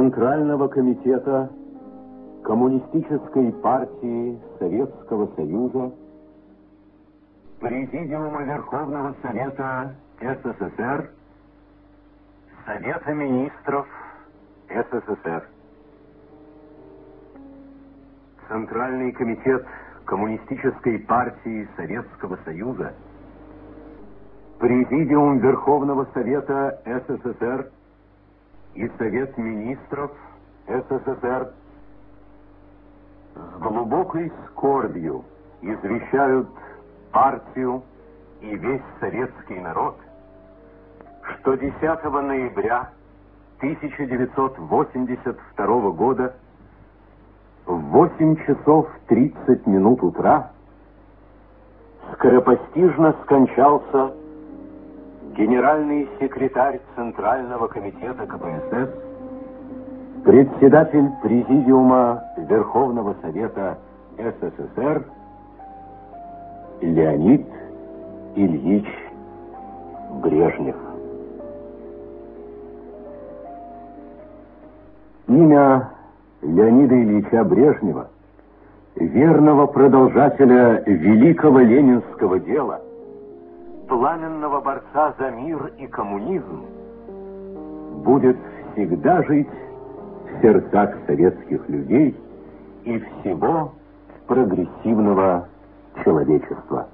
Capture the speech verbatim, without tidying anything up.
Центрального комитета Коммунистической партии Советского Союза, Президиума Верховного Совета СССР, Совета Министров СССР. Центральный комитет Коммунистической партии Советского Союза, Президиум Верховного Совета СССР и Совет Министров СССР с глубокой скорбью извещают партию и весь советский народ, что десятого ноября тысяча девятьсот восемьдесят второго года в восемь часов тридцать минут утра скоропостижно скончался генеральный секретарь Центрального комитета КПСС, председатель Президиума Верховного Совета СССР Леонид Ильич Брежнев. Имя Леонида Ильича Брежнева, верного продолжателя великого ленинского дела, пламенного борца за мир и коммунизм, будет всегда жить в сердцах советских людей и всего прогрессивного человечества.